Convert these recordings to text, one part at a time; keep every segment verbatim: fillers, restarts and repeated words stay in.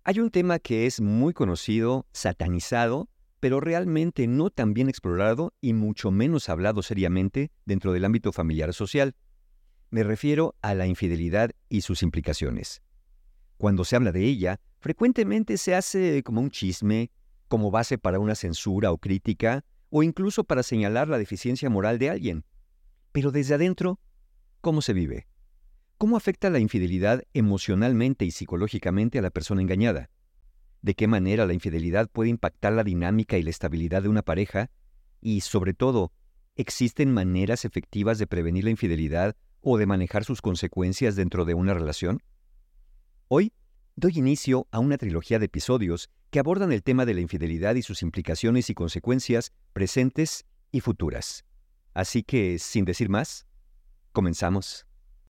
Hay un tema que es muy conocido, satanizado, pero realmente no tan bien explorado y mucho menos hablado seriamente dentro del ámbito familiar o social. Me refiero a la infidelidad y sus implicaciones. Cuando se habla de ella, frecuentemente se hace como un chisme, como base para una censura o crítica, o incluso para señalar la deficiencia moral de alguien. Pero desde adentro, ¿cómo se vive? ¿Cómo afecta la infidelidad emocionalmente y psicológicamente a la persona engañada? ¿De qué manera la infidelidad puede impactar la dinámica y la estabilidad de una pareja? Y, sobre todo, ¿existen maneras efectivas de prevenir la infidelidad o de manejar sus consecuencias dentro de una relación? Hoy doy inicio a una trilogía de episodios que abordan el tema de la infidelidad y sus implicaciones y consecuencias presentes y futuras. Así que, sin decir más, comenzamos.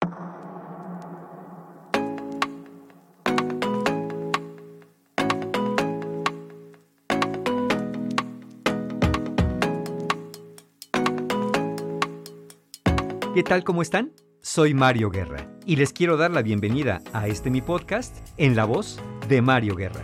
¿Qué tal? ¿Cómo están? Soy Mario Guerra y les quiero dar la bienvenida a este mi podcast en la voz de Mario Guerra.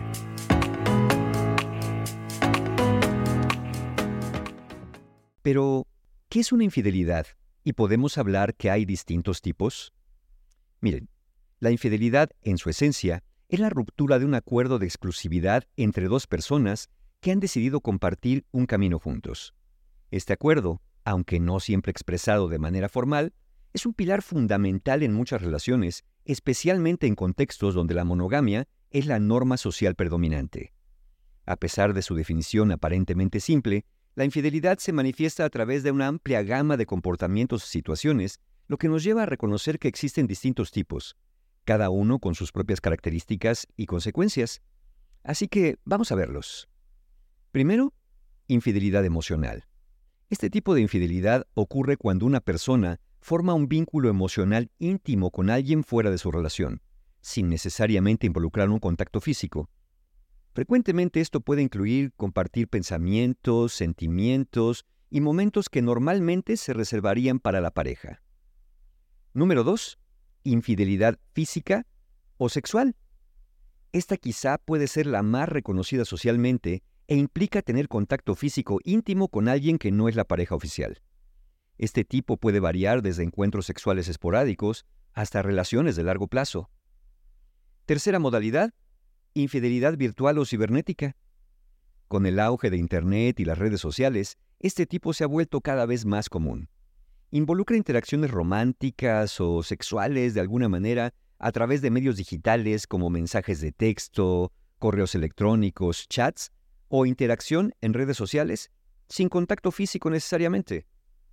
Pero, ¿qué es una infidelidad? ¿Y podemos hablar que hay distintos tipos? Miren, la infidelidad, en su esencia, es la ruptura de un acuerdo de exclusividad entre dos personas que han decidido compartir un camino juntos. Este acuerdo, aunque no siempre expresado de manera formal, es un pilar fundamental en muchas relaciones, especialmente en contextos donde la monogamia es la norma social predominante. A pesar de su definición aparentemente simple, la infidelidad se manifiesta a través de una amplia gama de comportamientos y situaciones, lo que nos lleva a reconocer que existen distintos tipos, cada uno con sus propias características y consecuencias. Así que vamos a verlos. Primero, infidelidad emocional. Este tipo de infidelidad ocurre cuando una persona forma un vínculo emocional íntimo con alguien fuera de su relación, sin necesariamente involucrar un contacto físico. Frecuentemente esto puede incluir compartir pensamientos, sentimientos y momentos que normalmente se reservarían para la pareja. Número dos. Infidelidad física o sexual. Esta quizá puede ser la más reconocida socialmente e implica tener contacto físico íntimo con alguien que no es la pareja oficial. Este tipo puede variar desde encuentros sexuales esporádicos hasta relaciones de largo plazo. Tercera modalidad, infidelidad virtual o cibernética. Con el auge de Internet y las redes sociales, este tipo se ha vuelto cada vez más común. Involucra interacciones románticas o sexuales de alguna manera a través de medios digitales como mensajes de texto, correos electrónicos, chats, o interacción en redes sociales, sin contacto físico necesariamente.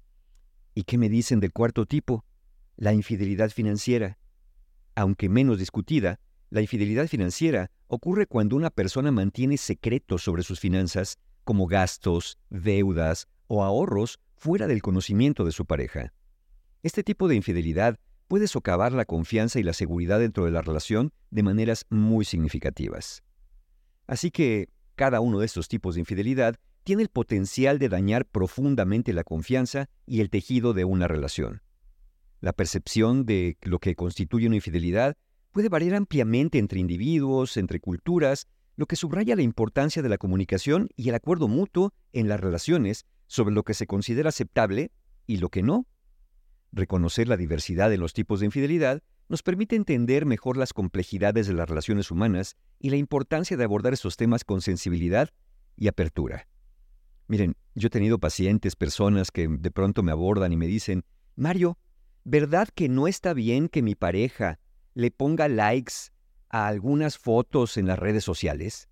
¿Y qué me dicen del cuarto tipo? La infidelidad financiera. Aunque menos discutida, la infidelidad financiera ocurre cuando una persona mantiene secretos sobre sus finanzas, como gastos, deudas o ahorros, fuera del conocimiento de su pareja. Este tipo de infidelidad puede socavar la confianza y la seguridad dentro de la relación de maneras muy significativas. Así que, cada uno de estos tipos de infidelidad tiene el potencial de dañar profundamente la confianza y el tejido de una relación. La percepción de lo que constituye una infidelidad puede variar ampliamente entre individuos, entre culturas, lo que subraya la importancia de la comunicación y el acuerdo mutuo en las relaciones sobre lo que se considera aceptable y lo que no. Reconocer la diversidad en los tipos de infidelidad nos permite entender mejor las complejidades de las relaciones humanas y la importancia de abordar estos temas con sensibilidad y apertura. Miren, yo he tenido pacientes, personas que de pronto me abordan y me dicen, Mario, ¿verdad que no está bien que mi pareja le ponga likes a algunas fotos en las redes sociales?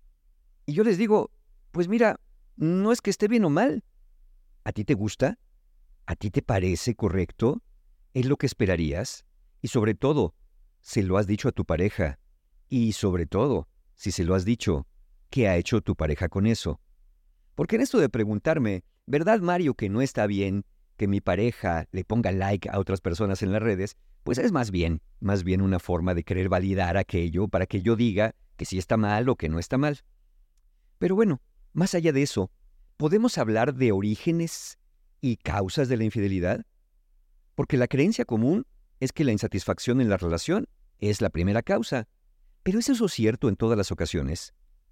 Y yo les digo, pues mira, no es que esté bien o mal. ¿A ti te gusta? ¿A ti te parece correcto? ¿Es lo que esperarías? Y sobre todo, ¿se lo has dicho a tu pareja? Y sobre todo, si se lo has dicho, ¿qué ha hecho tu pareja con eso? Porque en esto de preguntarme, ¿verdad, Mario, que no está bien que mi pareja le ponga like a otras personas en las redes? Pues es más bien, más bien una forma de querer validar aquello para que yo diga que sí está mal o que no está mal. Pero bueno, más allá de eso, ¿podemos hablar de orígenes y causas de la infidelidad? Porque la creencia común es que la insatisfacción en la relación es la primera causa, Pero ¿es eso cierto en todas las ocasiones?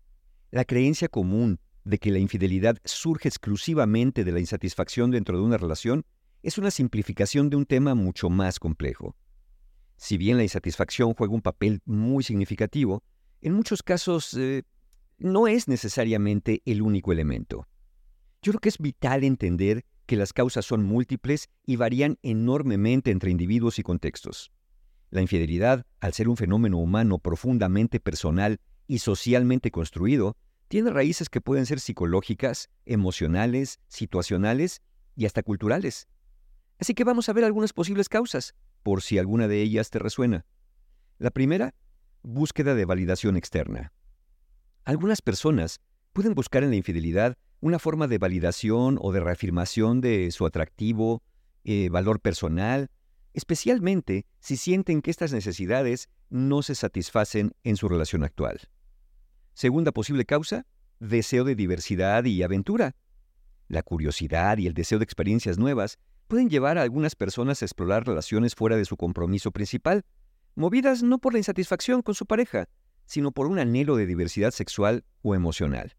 La creencia común de que la infidelidad surge exclusivamente de la insatisfacción dentro de una relación es una simplificación de un tema mucho más complejo. Si bien la insatisfacción juega un papel muy significativo, en muchos casos eh, no es necesariamente el único elemento. Yo creo que es vital entender que las causas son múltiples y varían enormemente entre individuos y contextos. La infidelidad, al ser un fenómeno humano profundamente personal y socialmente construido, tiene raíces que pueden ser psicológicas, emocionales, situacionales y hasta culturales. Así que vamos a ver algunas posibles causas, por si alguna de ellas te resuena. La primera, búsqueda de validación externa. Algunas personas pueden buscar en la infidelidad una forma de validación o de reafirmación de su atractivo, eh, valor personal, especialmente si sienten que estas necesidades no se satisfacen en su relación actual. Segunda posible causa, deseo de diversidad y aventura. La curiosidad y el deseo de experiencias nuevas pueden llevar a algunas personas a explorar relaciones fuera de su compromiso principal, movidas no por la insatisfacción con su pareja, sino por un anhelo de diversidad sexual o emocional.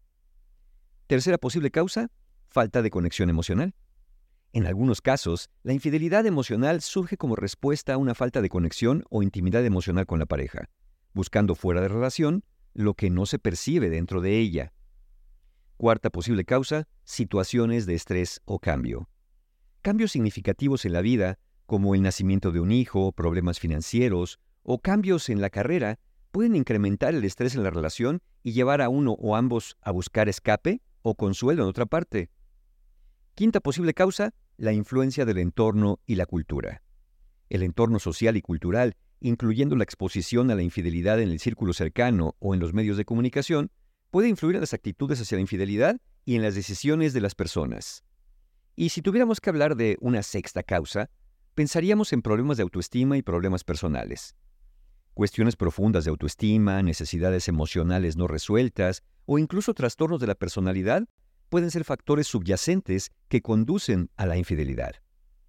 Tercera posible causa, falta de conexión emocional. En algunos casos, la infidelidad emocional surge como respuesta a una falta de conexión o intimidad emocional con la pareja, buscando fuera de relación lo que no se percibe dentro de ella. Cuarta posible causa, situaciones de estrés o cambio. Cambios significativos en la vida, como el nacimiento de un hijo, problemas financieros o cambios en la carrera, pueden incrementar el estrés en la relación y llevar a uno o ambos a buscar escape o consuelo en otra parte. Quinta posible causa, la influencia del entorno y la cultura. El entorno social y cultural, incluyendo la exposición a la infidelidad en el círculo cercano o en los medios de comunicación, puede influir en las actitudes hacia la infidelidad y en las decisiones de las personas. Y si tuviéramos que hablar de una sexta causa, pensaríamos en problemas de autoestima y problemas personales. Cuestiones profundas de autoestima, necesidades emocionales no resueltas o incluso trastornos de la personalidad pueden ser factores subyacentes que conducen a la infidelidad.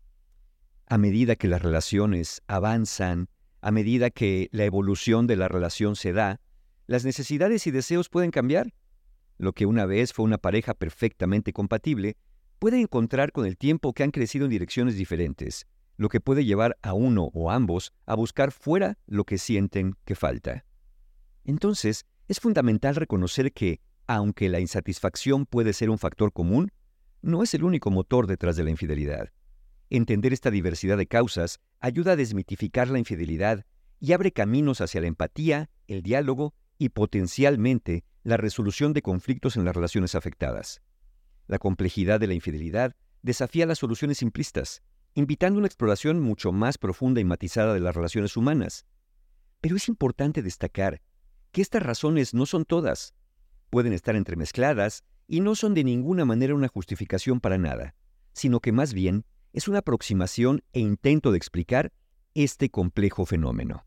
A medida que las relaciones avanzan, a medida que la evolución de la relación se da, las necesidades y deseos pueden cambiar. Lo que una vez fue una pareja perfectamente compatible puede encontrar con el tiempo que han crecido en direcciones diferentes, lo que puede llevar a uno o ambos a buscar fuera lo que sienten que falta. Entonces, es fundamental reconocer que, aunque la insatisfacción puede ser un factor común, no es el único motor detrás de la infidelidad. Entender esta diversidad de causas ayuda a desmitificar la infidelidad y abre caminos hacia la empatía, el diálogo y potencialmente la resolución de conflictos en las relaciones afectadas. La complejidad de la infidelidad desafía las soluciones simplistas, invitando una exploración mucho más profunda y matizada de las relaciones humanas. Pero es importante destacar que estas razones no son todas. Pueden estar entremezcladas y no son de ninguna manera una justificación para nada, sino que más bien es una aproximación e intento de explicar este complejo fenómeno.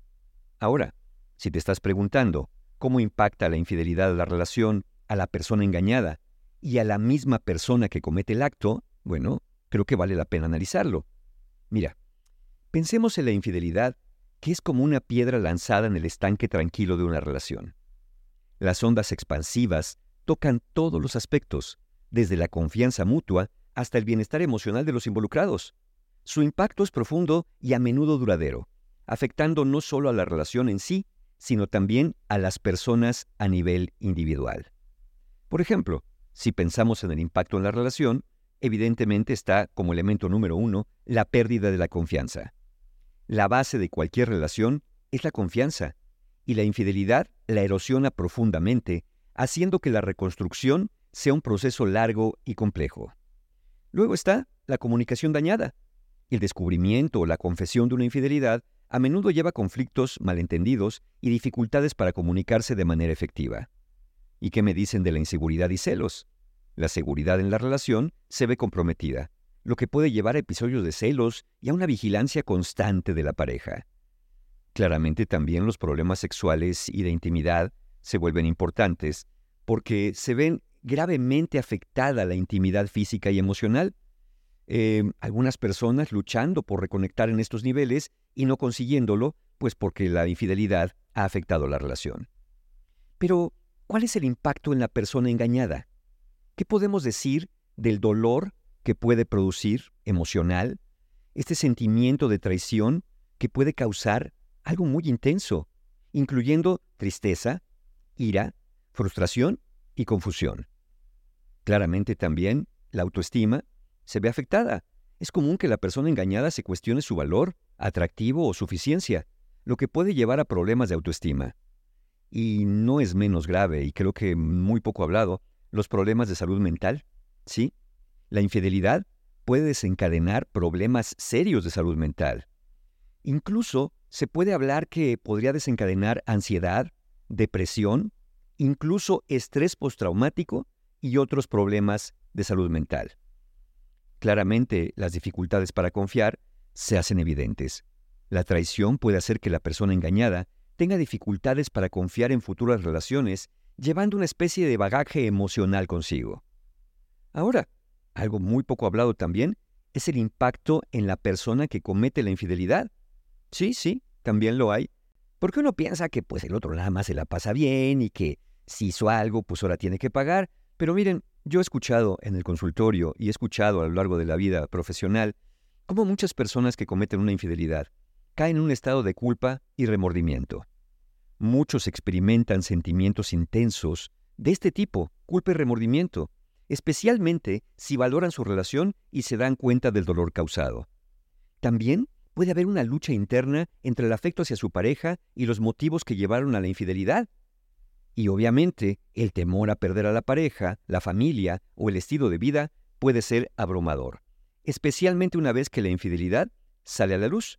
Ahora, si te estás preguntando cómo impacta la infidelidad a la relación, a la persona engañada y a la misma persona que comete el acto, bueno, creo que vale la pena analizarlo. Mira, pensemos en la infidelidad, que es como una piedra lanzada en el estanque tranquilo de una relación. Las ondas expansivas tocan todos los aspectos, desde la confianza mutua hasta el bienestar emocional de los involucrados. Su impacto es profundo y a menudo duradero, afectando no solo a la relación en sí, sino también a las personas a nivel individual. Por ejemplo, si pensamos en el impacto en la relación, evidentemente está como elemento número uno la pérdida de la confianza. La base de cualquier relación es la confianza, y la infidelidad la erosiona profundamente, haciendo que la reconstrucción sea un proceso largo y complejo. Luego está la comunicación dañada. El descubrimiento o la confesión de una infidelidad a menudo lleva a conflictos, malentendidos y dificultades para comunicarse de manera efectiva. ¿Y qué me dicen de la inseguridad y celos? La seguridad en la relación se ve comprometida, lo que puede llevar a episodios de celos y a una vigilancia constante de la pareja. Claramente también los problemas sexuales y de intimidad se vuelven importantes porque se ven gravemente afectada la intimidad física y emocional. Eh, algunas personas luchando por reconectar en estos niveles y no consiguiéndolo, pues porque la infidelidad ha afectado la relación. Pero, ¿cuál es el impacto en la persona engañada? ¿Qué podemos decir del dolor que puede producir emocional, este sentimiento de traición que puede causar algo muy intenso, incluyendo tristeza, ira, frustración y confusión? Claramente también la autoestima se ve afectada. Es común que la persona engañada se cuestione su valor, atractivo o suficiencia, lo que puede llevar a problemas de autoestima. Y no es menos grave, y creo que muy poco hablado, los problemas de salud mental. Sí, la infidelidad puede desencadenar problemas serios de salud mental. Incluso se puede hablar que podría desencadenar ansiedad, depresión, incluso estrés postraumático y otros problemas de salud mental. Claramente, las dificultades para confiar se hacen evidentes. La traición puede hacer que la persona engañada tenga dificultades para confiar en futuras relaciones, llevando una especie de bagaje emocional consigo. Ahora, algo muy poco hablado también es el impacto en la persona que comete la infidelidad. Sí, sí, también lo hay. Porque uno piensa que pues el otro nada más se la pasa bien y que si hizo algo, pues ahora tiene que pagar. Pero miren, yo he escuchado en el consultorio y he escuchado a lo largo de la vida profesional cómo muchas personas que cometen una infidelidad caen en un estado de culpa y remordimiento. Muchos experimentan sentimientos intensos de este tipo, culpa y remordimiento, especialmente si valoran su relación y se dan cuenta del dolor causado. También puede haber una lucha interna entre el afecto hacia su pareja y los motivos que llevaron a la infidelidad. Y obviamente, el temor a perder a la pareja, la familia o el estilo de vida puede ser abrumador, especialmente una vez que la infidelidad sale a la luz.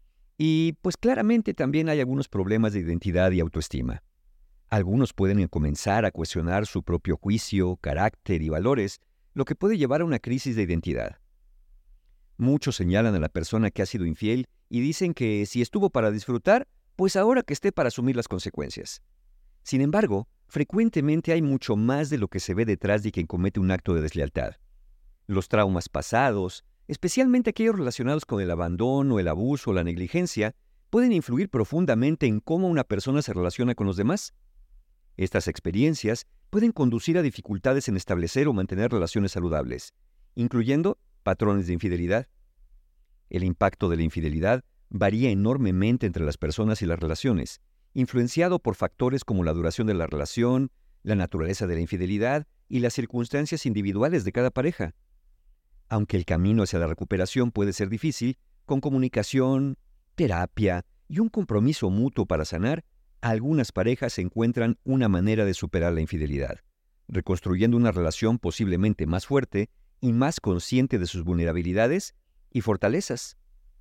Y pues claramente también hay algunos problemas de identidad y autoestima. Algunos pueden comenzar a cuestionar su propio juicio, carácter y valores, lo que puede llevar a una crisis de identidad. Muchos señalan a la persona que ha sido infiel y dicen que si estuvo para disfrutar, pues ahora que esté para asumir las consecuencias. Sin embargo, frecuentemente hay mucho más de lo que se ve detrás de quien comete un acto de deslealtad. Los traumas pasados, especialmente aquellos relacionados con el abandono, el abuso o la negligencia, pueden influir profundamente en cómo una persona se relaciona con los demás. Estas experiencias pueden conducir a dificultades en establecer o mantener relaciones saludables, incluyendo patrones de infidelidad. El impacto de la infidelidad varía enormemente entre las personas y las relaciones, influenciado por factores como la duración de la relación, la naturaleza de la infidelidad y las circunstancias individuales de cada pareja. Aunque el camino hacia la recuperación puede ser difícil, con comunicación, terapia y un compromiso mutuo para sanar, algunas parejas encuentran una manera de superar la infidelidad, reconstruyendo una relación posiblemente más fuerte y más consciente de sus vulnerabilidades y fortalezas.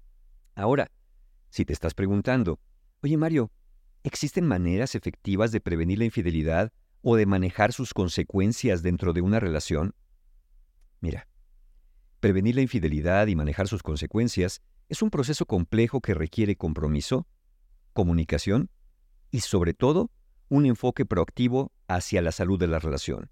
Ahora, si te estás preguntando, oye Mario, ¿existen maneras efectivas de prevenir la infidelidad o de manejar sus consecuencias dentro de una relación? Mira, prevenir la infidelidad y manejar sus consecuencias es un proceso complejo que requiere compromiso, comunicación y, sobre todo, un enfoque proactivo hacia la salud de la relación.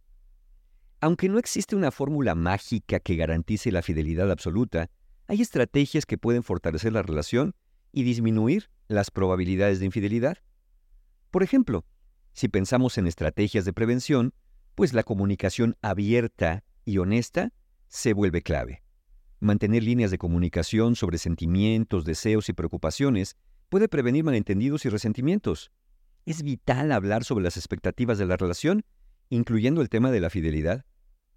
Aunque no existe una fórmula mágica que garantice la fidelidad absoluta, hay estrategias que pueden fortalecer la relación y disminuir las probabilidades de infidelidad. Por ejemplo, si pensamos en estrategias de prevención, pues la comunicación abierta y honesta se vuelve clave. Mantener líneas de comunicación sobre sentimientos, deseos y preocupaciones puede prevenir malentendidos y resentimientos. Es vital hablar sobre las expectativas de la relación, incluyendo el tema de la fidelidad.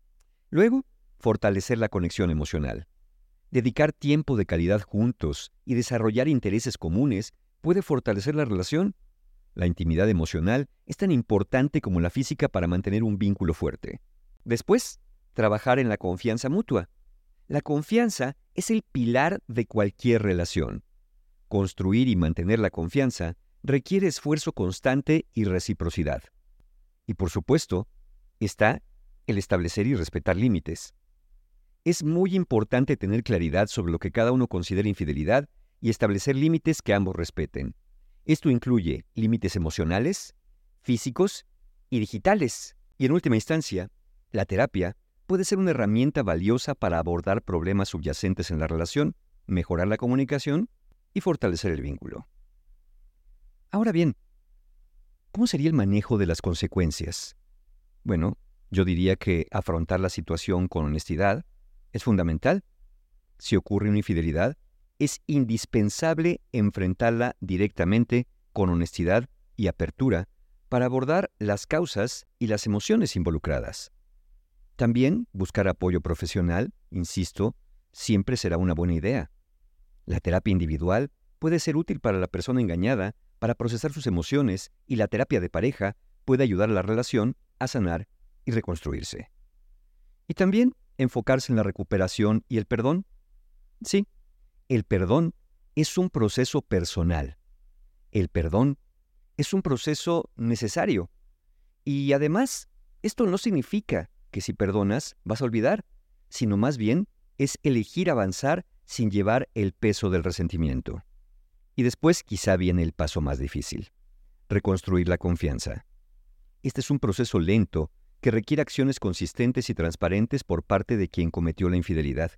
Luego, fortalecer la conexión emocional. Dedicar tiempo de calidad juntos y desarrollar intereses comunes puede fortalecer la relación. La intimidad emocional es tan importante como la física para mantener un vínculo fuerte. Después, trabajar en la confianza mutua. La confianza es el pilar de cualquier relación. Construir y mantener la confianza requiere esfuerzo constante y reciprocidad. Y por supuesto, está el establecer y respetar límites. Es muy importante tener claridad sobre lo que cada uno considera infidelidad y establecer límites que ambos respeten. Esto incluye límites emocionales, físicos y digitales. Y en última instancia, la terapia puede ser una herramienta valiosa para abordar problemas subyacentes en la relación, mejorar la comunicación y fortalecer el vínculo. Ahora bien, ¿Cómo sería el manejo de las consecuencias? Bueno, yo diría que afrontar la situación con honestidad es fundamental. Si ocurre una infidelidad, es indispensable enfrentarla directamente con honestidad y apertura para abordar las causas y las emociones involucradas. También buscar apoyo profesional, insisto, siempre será una buena idea. La terapia individual puede ser útil para la persona engañada para procesar sus emociones y la terapia de pareja puede ayudar a la relación a sanar y reconstruirse. Y también enfocarse en la recuperación y el perdón. Sí, el perdón es un proceso personal. El perdón es un proceso necesario. Y además, esto no significa que si perdonas vas a olvidar, sino más bien es elegir avanzar sin llevar el peso del resentimiento. Y después quizá viene el paso más difícil, reconstruir la confianza. Este es un proceso lento que requiere acciones consistentes y transparentes por parte de quien cometió la infidelidad.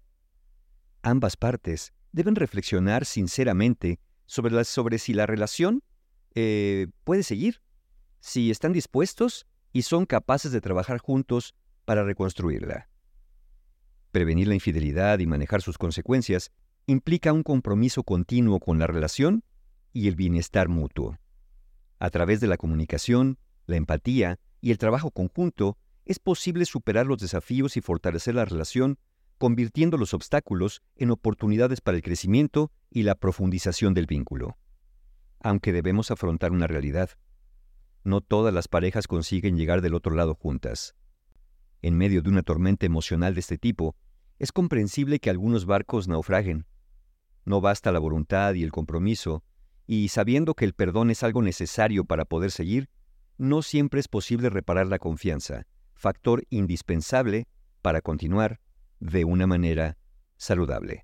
Ambas partes deben reflexionar sinceramente sobre, la, sobre si la relación eh, puede seguir, si están dispuestos y son capaces de trabajar juntos para reconstruirla. Prevenir la infidelidad y manejar sus consecuencias implica un compromiso continuo con la relación y el bienestar mutuo. A través de la comunicación, la empatía y el trabajo conjunto, es posible superar los desafíos y fortalecer la relación, convirtiendo los obstáculos en oportunidades para el crecimiento y la profundización del vínculo. Aunque debemos afrontar una realidad, no todas las parejas consiguen llegar del otro lado juntas. En medio de una tormenta emocional de este tipo, es comprensible que algunos barcos naufraguen. No basta la voluntad y el compromiso, y sabiendo que el perdón es algo necesario para poder seguir, no siempre es posible reparar la confianza, factor indispensable para continuar de una manera saludable.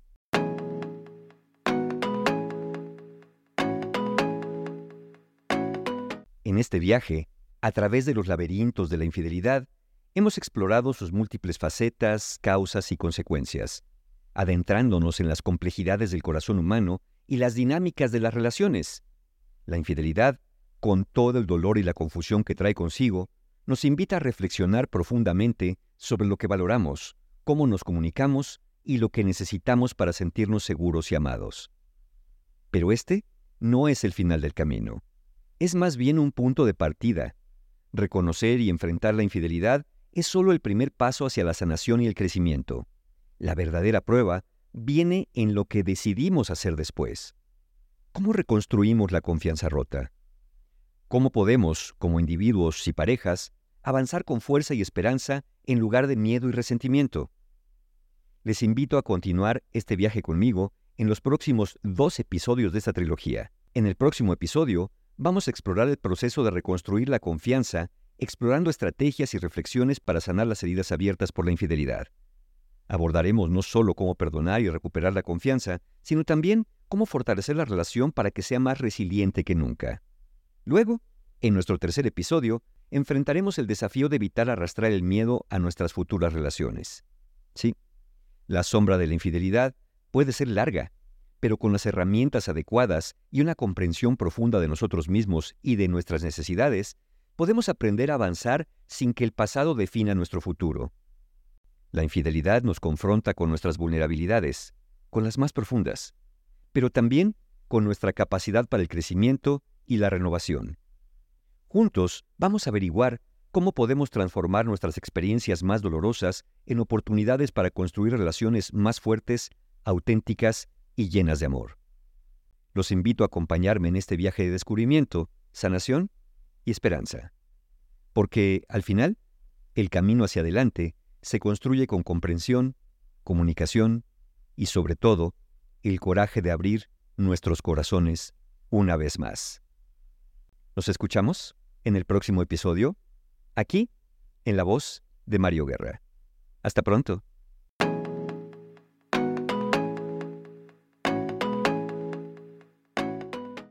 En este viaje, a través de los laberintos de la infidelidad, hemos explorado sus múltiples facetas, causas y consecuencias, adentrándonos en las complejidades del corazón humano y las dinámicas de las relaciones. La infidelidad, con todo el dolor y la confusión que trae consigo, nos invita a reflexionar profundamente sobre lo que valoramos, cómo nos comunicamos y lo que necesitamos para sentirnos seguros y amados. Pero este no es el final del camino. Es más bien un punto de partida. Reconocer y enfrentar la infidelidad es solo el primer paso hacia la sanación y el crecimiento. La verdadera prueba viene en lo que decidimos hacer después. ¿Cómo reconstruimos la confianza rota? ¿Cómo podemos, como individuos y parejas, avanzar con fuerza y esperanza en lugar de miedo y resentimiento? Les invito a continuar este viaje conmigo en los próximos dos episodios de esta trilogía. En el próximo episodio, vamos a explorar el proceso de reconstruir la confianza, explorando estrategias y reflexiones para sanar las heridas abiertas por la infidelidad. Abordaremos no solo cómo perdonar y recuperar la confianza, sino también cómo fortalecer la relación para que sea más resiliente que nunca. Luego, en nuestro tercer episodio, enfrentaremos el desafío de evitar arrastrar el miedo a nuestras futuras relaciones. Sí, la sombra de la infidelidad puede ser larga, pero con las herramientas adecuadas y una comprensión profunda de nosotros mismos y de nuestras necesidades, podemos aprender a avanzar sin que el pasado defina nuestro futuro. La infidelidad nos confronta con nuestras vulnerabilidades, con las más profundas, pero también con nuestra capacidad para el crecimiento y la renovación. Juntos vamos a averiguar cómo podemos transformar nuestras experiencias más dolorosas en oportunidades para construir relaciones más fuertes, auténticas y llenas de amor. Los invito a acompañarme en este viaje de descubrimiento, sanación y esperanza. Porque, al final, el camino hacia adelante se construye con comprensión, comunicación y, sobre todo, el coraje de abrir nuestros corazones una vez más. Nos escuchamos en el próximo episodio, aquí, en la voz de Mario Guerra. Hasta pronto.